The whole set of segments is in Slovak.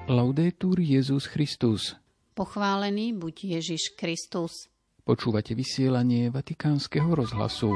Laudetur Jesus Christus. Pochválený buď Ježiš Kristus. Počúvate vysielanie Vatikánskeho rozhlasu.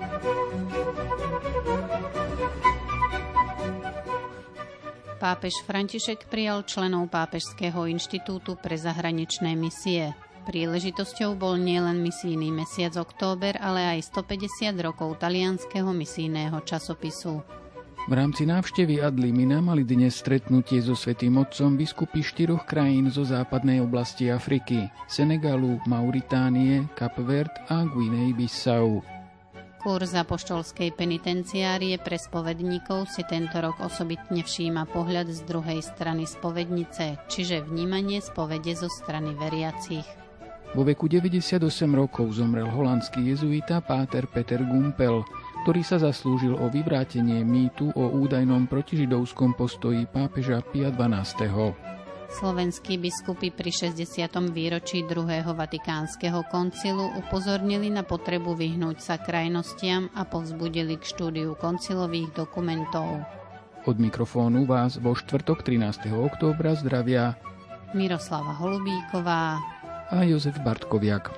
Pápež František prijal členov Pápežského inštitútu pre zahraničné misie. Príležitosťou bol nielen misijný mesiac október, ale aj 150 rokov talianskeho misijného časopisu. V rámci návštevy Ad Limina mali dnes stretnutie so Svätým Otcom biskupy 4 krajín zo západnej oblasti Afriky: Senegalu, Mauritánie, Kapverd a Guinei-Bissau. Kurz apoštolskej penitenciárie pre spovedníkov si tento rok osobitne všíma pohľad z druhej strany spovednice, čiže vnímanie spovede zo strany veriacich. Vo veku 98 rokov zomrel holandský jezuita páter Peter Gumpel, ktorý sa zaslúžil o vyvrátenie mýtu o údajnom protižidovskom postoji pápeža Pia XII. Slovenskí biskupy pri 60. výročí druhého Vatikánskeho koncilu upozornili na potrebu vyhnúť sa krajnostiam a povzbudili k štúdiu koncilových dokumentov. Od mikrofónu vás vo štvrtok 13. októbra zdravia Miroslava Holubíková a Jozef Bartkoviak.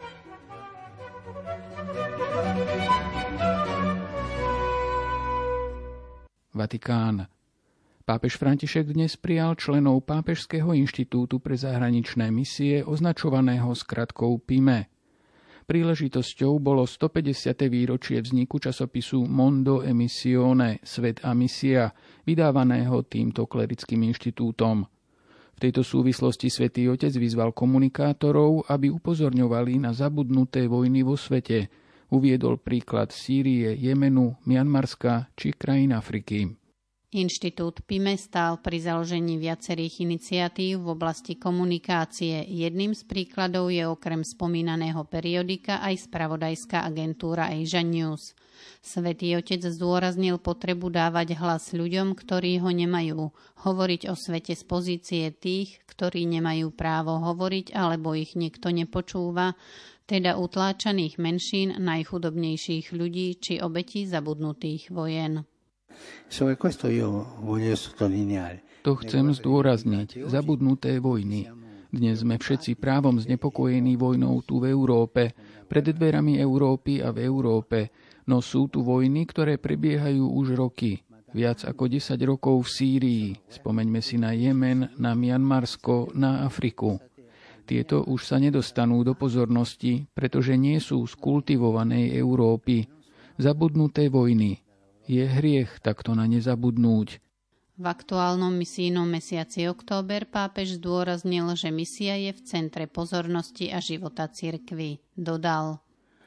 Vatikán. Pápež František dnes prijal členov Pápežského inštitútu pre zahraničné misie, označovaného skratkou PIME. Príležitosťou bolo 150. výročie vzniku časopisu Mondo e Missione, Svet a misia, vydávaného týmto klerickým inštitútom. V tejto súvislosti Svätý Otec vyzval komunikátorov, aby upozorňovali na zabudnuté vojny vo svete. Uviedol príklad Sýrie, Jemenu, Mianmarska či krajín Afriky. Inštitút PIME stál pri založení viacerých iniciatív v oblasti komunikácie. Jedným z príkladov je okrem spomínaného periodika aj spravodajská agentúra Asia News. Svätý Otec zdôraznil potrebu dávať hlas ľuďom, ktorí ho nemajú, hovoriť o svete z pozície tých, ktorí nemajú právo hovoriť alebo ich nikto nepočúva, teda utláčaných menšín, najchudobnejších ľudí či obetí zabudnutých vojen. To chcem zdôrazniť. Zabudnuté vojny. Dnes sme všetci právom znepokojení vojnou tu v Európe, pred dverami Európy a v Európe, no sú tu vojny, ktoré prebiehajú už roky. Viac ako 10 rokov v Sýrii. Spomeňme si na Jemen, na Mianmarsko, na Afriku. Tieto už sa nedostanú do pozornosti, pretože nie sú z kultivovanej Európy. Zabudnuté vojny. Je hriech takto na ne zabudnúť. V aktuálnom misijnom mesiaci október pápež zdôraznil, že misia je v centre pozornosti a života cirkvi. Dodal: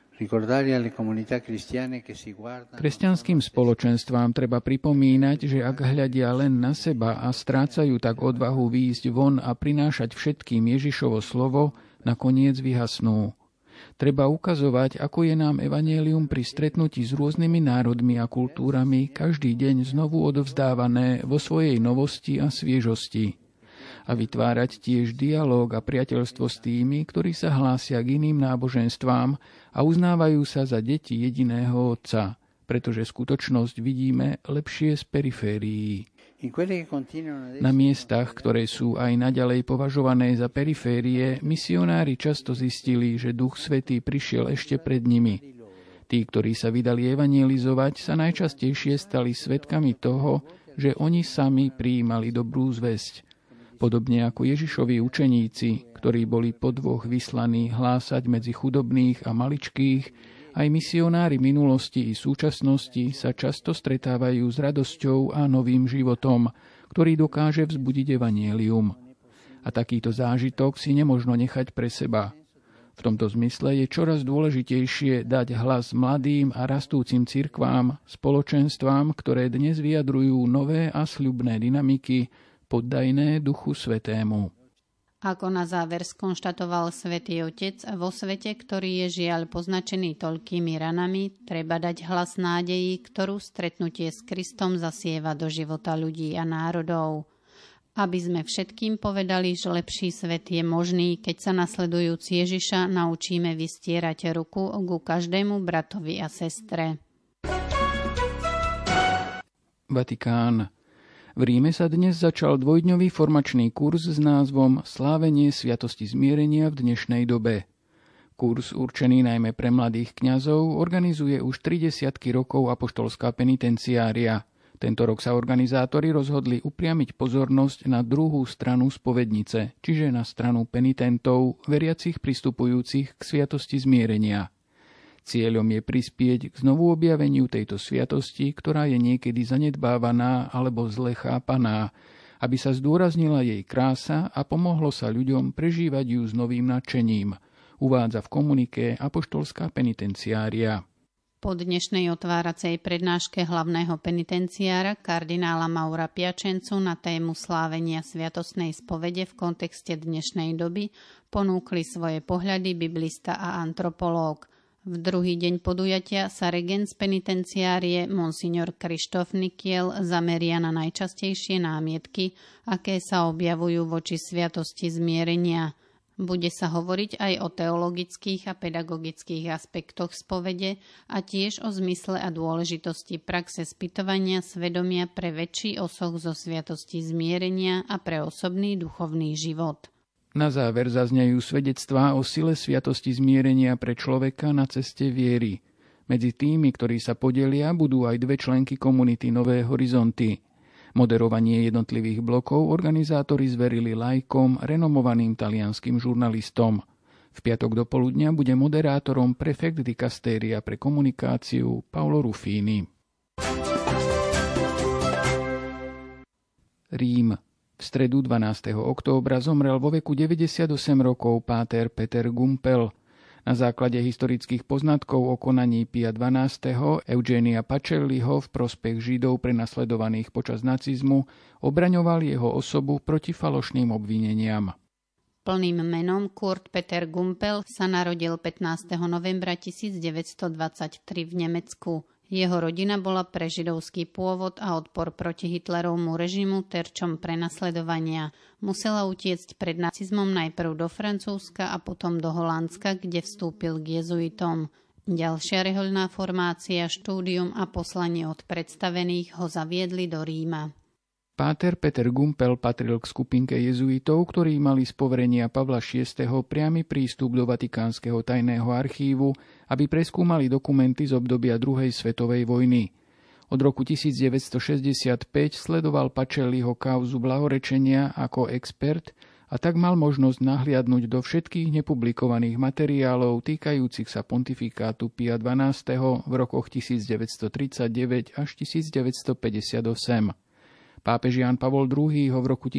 Kresťanským spoločenstvám treba pripomínať, že ak hľadia len na seba a strácajú tak odvahu výjsť von a prinášať všetkým Ježišovo slovo, nakoniec vyhasnú. Treba ukazovať, ako je nám evanjelium pri stretnutí s rôznymi národmi a kultúrami každý deň znovu odovzdávané vo svojej novosti a sviežosti. A vytvárať tiež dialóg a priateľstvo s tými, ktorí sa hlásia k iným náboženstvám a uznávajú sa za deti jediného Otca, pretože skutočnosť vidíme lepšie z periférií. Na miestach, ktoré sú aj naďalej považované za periférie, misionári často zistili, že Duch Svätý prišiel ešte pred nimi. Tí, ktorí sa vydali evanjelizovať, sa najčastejšie stali svedkami toho, že oni sami prijímali dobrú zvesť. Podobne ako Ježišovi učeníci, ktorí boli po dvoch vyslaní hlásať medzi chudobných a maličkých, aj misionári minulosti i súčasnosti sa často stretávajú s radosťou a novým životom, ktorý dokáže vzbudiť evanjelium. A takýto zážitok si nemožno nechať pre seba. V tomto zmysle je čoraz dôležitejšie dať hlas mladým a rastúcim cirkvám, spoločenstvám, ktoré dnes vyjadrujú nové a sľubné dynamiky, poddajné Duchu Svätému. Ako na záver skonštatoval Svätý Otec, vo svete, ktorý je žiaľ poznačený toľkými ranami, treba dať hlas nádeji, ktorú stretnutie s Kristom zasieva do života ľudí a národov. Aby sme všetkým povedali, že lepší svet je možný, keď sa nasledujúc Ježiša naučíme vystierať ruku ku každému bratovi a sestre. Vatikán. V Ríme sa dnes začal dvojdňový formačný kurz s názvom Slávenie sviatosti zmierenia v dnešnej dobe. Kurz, určený najmä pre mladých kňazov, organizuje už 30 rokov apoštolská penitenciária. Tento rok sa organizátori rozhodli upriamiť pozornosť na druhú stranu spovednice, čiže na stranu penitentov, veriacich pristupujúcich k sviatosti zmierenia. Cieľom je prispieť k znovu objaveniu tejto sviatosti, ktorá je niekedy zanedbávaná alebo zle chápaná, aby sa zdôraznila jej krása a pomohlo sa ľuďom prežívať ju s novým nadšením, uvádza v komuniké apoštolská penitenciária. Po dnešnej otváracej prednáške hlavného penitenciára kardinála Maura Piacenzu na tému slávenia sviatostnej spovede v kontexte dnešnej doby ponúkli svoje pohľady biblista a antropológ. V druhý deň podujatia sa regent z penitenciárie monsignor Krištof Nikiel zameria na najčastejšie námietky, aké sa objavujú voči sviatosti zmierenia. Bude sa hovoriť aj o teologických a pedagogických aspektoch spovede a tiež o zmysle a dôležitosti praxe spytovania svedomia pre väčší osoch zo sviatosti zmierenia a pre osobný duchovný život. Na záver zaznejú svedectvá o sile sviatosti zmierenia pre človeka na ceste viery. Medzi tými, ktorí sa podelia, budú aj 2 členky komunity Nové horizonty. Moderovanie jednotlivých blokov organizátori zverili laikom, renomovaným talianskym žurnalistom. V piatok dopoludnia bude moderátorom prefekt dikastéria pre komunikáciu Paolo Ruffini. Rím. V stredu 12. októbra zomrel vo veku 98 rokov páter Peter Gumpel. Na základe historických poznatkov o konaní Pia XII. Eugenia Pacelliho v prospech Židov prenasledovaných počas nacizmu obraňoval jeho osobu proti falošným obvineniam. Plným menom Kurt Peter Gumpel sa narodil 15. novembra 1923 v Nemecku. Jeho rodina bola pre židovský pôvod a odpor proti Hitlerovmu režimu terčom prenasledovania. Musela utiecť pred nacizmom najprv do Francúzska a potom do Holandska, kde vstúpil k jezuitom. Ďalšia rehoľná formácia, štúdium a poslanie od predstavených ho zaviedli do Ríma. Páter Peter Gumpel patril k skupinke jezuitov, ktorí mali z poverenia Pavla VI. Priamy prístup do Vatikánskeho tajného archívu, aby preskúmali dokumenty z obdobia druhej svetovej vojny. Od roku 1965 sledoval Pacelliho kauzu blahorečenia ako expert a tak mal možnosť nahliadnúť do všetkých nepublikovaných materiálov týkajúcich sa pontifikátu Pia XII. V rokoch 1939 až 1958. Pápež Ján Pavol II. Ho v roku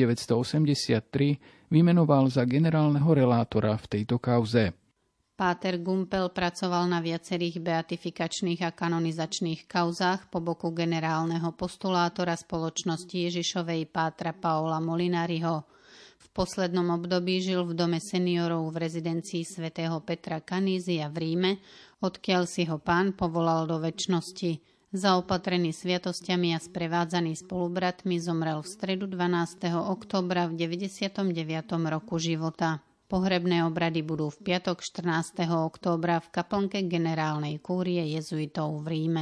1983 vymenoval za generálneho relátora v tejto kauze. Páter Gumpel pracoval na viacerých beatifikačných a kanonizačných kauzách po boku generálneho postulátora spoločnosti Ježišovej pátra Paola Molinariho. V poslednom období žil v dome seniorov v rezidencii svätého Petra Canizia v Ríme, odkiaľ si ho Pán povolal do večnosti. Zaopatrený sviatosťami a sprevádzaný spolubratmi zomrel v stredu 12. októbra v 99. roku života. Pohrebné obrady budú v piatok 14. októbra v kaplnke generálnej kúrie jezuitov v Ríme.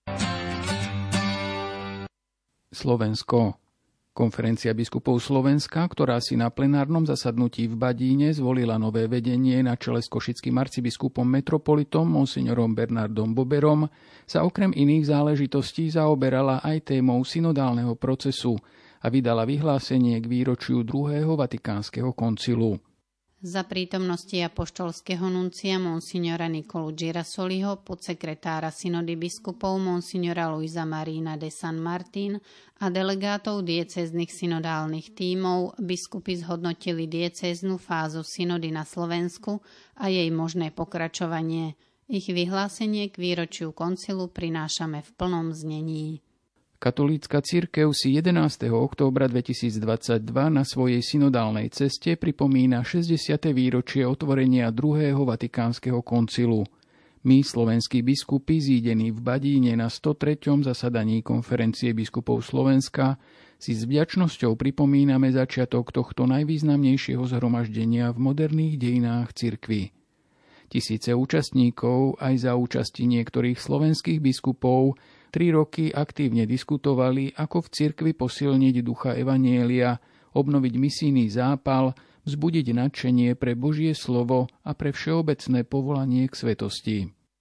Slovensko. Konferencia biskupov Slovenska, ktorá si na plenárnom zasadnutí v Badíne zvolila nové vedenie na čele s košickým arcibiskupom metropolitom monsignorom Bernardom Boberom, sa okrem iných záležitostí zaoberala aj témou synodálneho procesu a vydala vyhlásenie k výročiu druhého Vatikánskeho koncilu. Za prítomnosti apoštolského nuncia monsignora Nikolu Girasoliho, podsekretára synody biskupov monsignora Luisa Marina de San Martín a delegátov diecéznych synodálnych tímov biskupy zhodnotili diecéznu fázu synody na Slovensku a jej možné pokračovanie. Ich vyhlásenie k výročiu koncilu prinášame v plnom znení. Katolícka cirkev si 11. októbra 2022 na svojej synodálnej ceste pripomína 60. výročie otvorenia druhého Vatikánskeho koncilu. My, slovenskí biskupy, zídení v Badíne na 103. zasadaní konferencie biskupov Slovenska, si s vďačnosťou pripomíname začiatok tohto najvýznamnejšieho zhromaždenia v moderných dejinách cirkvi. Tisíce účastníkov aj za účasti niektorých slovenských biskupov 3 roky aktívne diskutovali, ako v cirkvi posilniť ducha evanjelia, obnoviť misijný zápal, vzbudiť nadšenie pre Božie slovo a pre všeobecné povolanie k svetosti.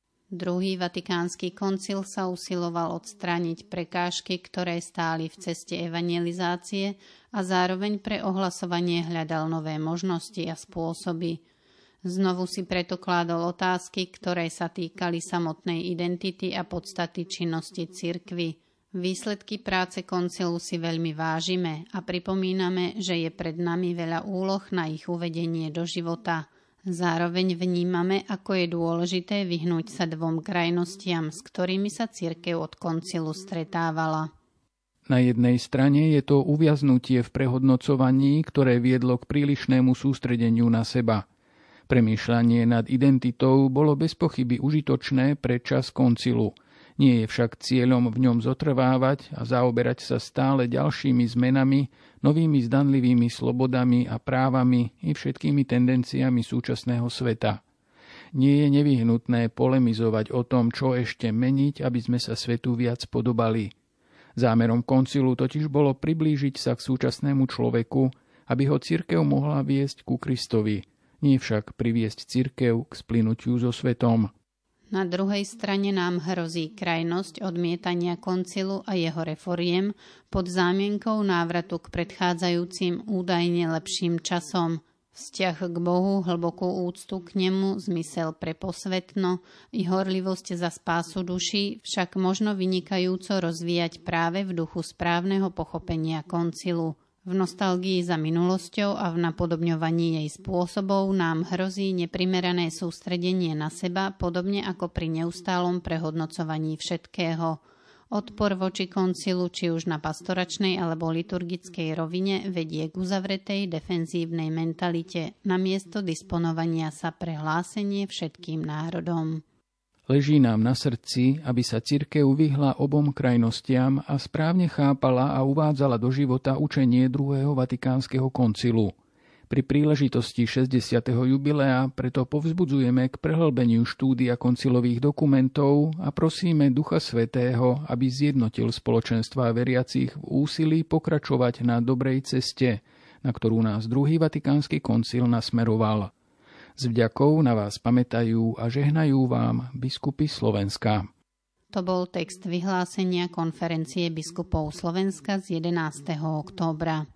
Druhý vatikánsky koncil sa usiloval odstrániť prekážky, ktoré stáli v ceste evangelizácie a zároveň pre ohlasovanie hľadal nové možnosti a spôsoby. Znovu si preto kládol otázky, ktoré sa týkali samotnej identity a podstaty činnosti cirkvi. Výsledky práce koncilu si veľmi vážime a pripomíname, že je pred nami veľa úloh na ich uvedenie do života. Zároveň vnímame, ako je dôležité vyhnúť sa dvom krajnostiam, s ktorými sa cirkev od koncilu stretávala. Na jednej strane je to uviaznutie v prehodnocovaní, ktoré viedlo k prílišnému sústredeniu na seba. Premýšľanie nad identitou bolo bez pochyby užitočné pre čas koncilu. Nie je však cieľom v ňom zotrvávať a zaoberať sa stále ďalšími zmenami, novými zdanlivými slobodami a právami i všetkými tendenciami súčasného sveta. Nie je nevyhnutné polemizovať o tom, čo ešte meniť, aby sme sa svetu viac podobali. Zámerom koncilu totiž bolo priblížiť sa k súčasnému človeku, aby ho cirkev mohla viesť ku Kristovi, nie však priviesť cirkev k splynutiu so svetom. Na druhej strane nám hrozí krajnosť odmietania koncilu a jeho reforiem pod zámienkou návratu k predchádzajúcim údajne lepším časom. Vzťah k Bohu, hlbokú úctu k nemu, zmysel pre posvetno i horlivosť za spásu duší však možno vynikajúco rozvíjať práve v duchu správneho pochopenia koncilu. V nostalgii za minulosťou a v napodobňovaní jej spôsobov nám hrozí neprimerané sústredenie na seba, podobne ako pri neustálom prehodnocovaní všetkého. Odpor voči koncilu, či už na pastoračnej alebo liturgickej rovine, vedie k uzavretej defenzívnej mentalite namiesto disponovania sa pre hlásenie všetkým národom. Leží nám na srdci, aby sa cirkev vyhla obom krajnostiam a správne chápala a uvádzala do života učenie druhého vatikánskeho koncilu. Pri príležitosti 60. jubilea preto povzbudzujeme k prehlbeniu štúdia koncilových dokumentov a prosíme Ducha Svätého, aby zjednotil spoločenstvá veriacich v úsilí pokračovať na dobrej ceste, na ktorú nás druhý vatikánsky koncil nasmeroval. S vďakou na vás pamätajú a žehnajú vám biskupy Slovenska. To bol text vyhlásenia konferencie biskupov Slovenska z 11. októbra.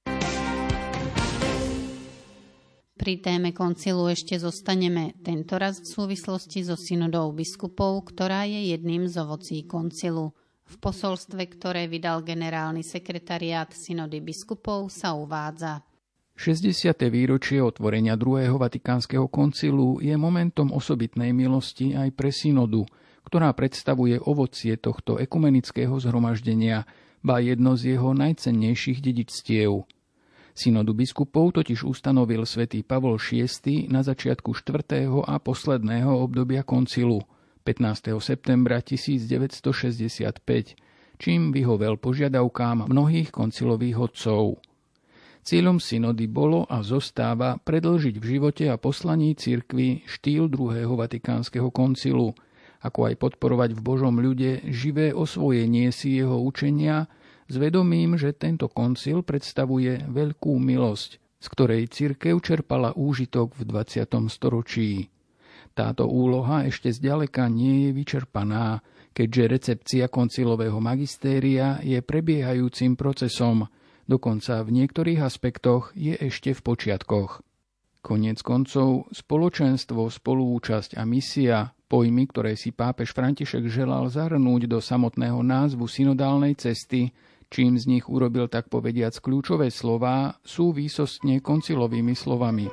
Pri téme koncilu ešte zostaneme, tentoraz v súvislosti so synodou biskupov, ktorá je jedným z ovocí koncilu. V posolstve, ktoré vydal generálny sekretariát synody biskupov, sa uvádza: 60. výročie otvorenia druhého vatikánskeho koncilu je momentom osobitnej milosti aj pre synodu, ktorá predstavuje ovocie tohto ekumenického zhromaždenia, ba jedno z jeho najcennejších dedičstiev. Synodu biskupov totiž ustanovil svätý Pavol VI na začiatku 4. a posledného obdobia koncilu, 15. septembra 1965, čím vyhovel požiadavkám mnohých koncilových otcov. Cieľom synody bolo a zostáva predĺžiť v živote a poslaní cirkvi štýl druhého vatikánskeho koncilu, ako aj podporovať v Božom ľude živé osvojenie si jeho učenia s vedomím, že tento koncil predstavuje veľkú milosť, z ktorej cirkev čerpala úžitok v 20. storočí. Táto úloha ešte zďaleka nie je vyčerpaná, keďže recepcia koncilového magistéria je prebiehajúcim procesom, dokonca v niektorých aspektoch je ešte v počiatkoch. Koniec koncov, spoločenstvo, spoluúčasť a misia, pojmy, ktoré si pápež František želal zahrnúť do samotného názvu synodálnej cesty, čím z nich urobil tak povediac kľúčové slová, sú výsostne koncilovými slovami.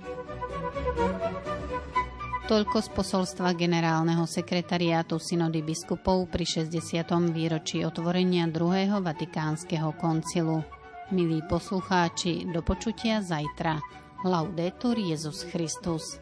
Toľko z posolstva generálneho sekretariátu synody biskupov pri 60. výročí otvorenia druhého vatikánskeho koncilu. Milí poslucháči, do počutia zajtra. Laudetur Jesus Christus.